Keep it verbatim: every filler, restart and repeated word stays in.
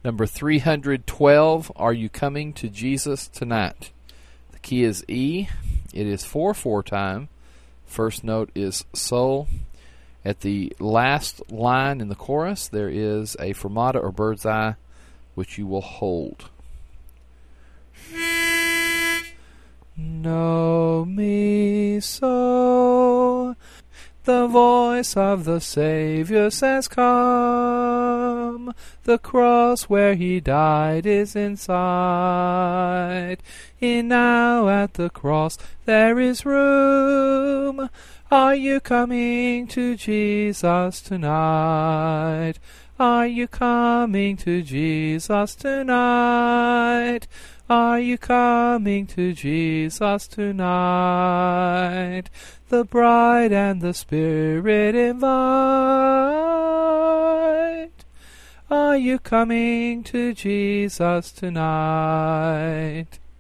Number three hundred twelve, Are You Coming to Jesus Tonight? The key is E. It is four four time. First note is sol. At the last line in the chorus, there is a fermata or bird's eye, which you will hold. Know me so, the voice of the Savior says, come. The cross where he died is in sight. In now at the cross there is room. Are you coming to Jesus tonight? Are you coming to Jesus tonight? Are you coming to Jesus tonight? The bride and the Spirit invite. Are you coming to Jesus tonight?